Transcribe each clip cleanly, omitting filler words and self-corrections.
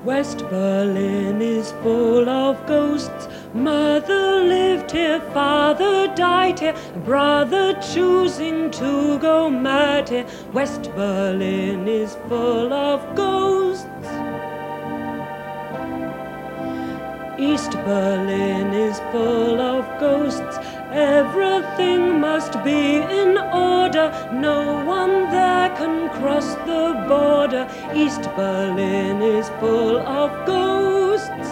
West Berlin is full of ghosts. Mother lived here, father died here, brother choosing to go mad here. West Berlin is full of ghosts. East Berlin is full of ghosts. Everything must be in order. No one there can cross the border. East Berlin is full of ghosts.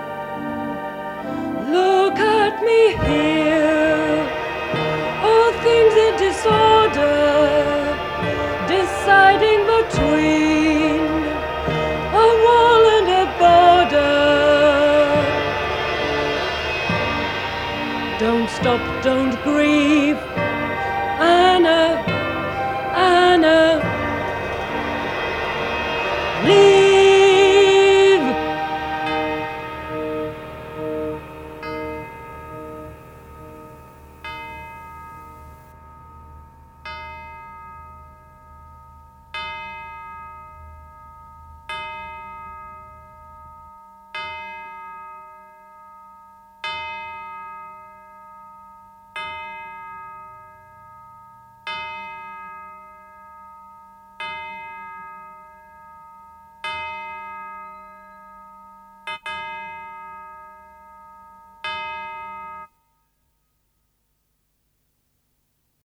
Look at me here, all things in disorder, deciding between a wall and a border. Don't stop, don't grieve, Anna, Anna.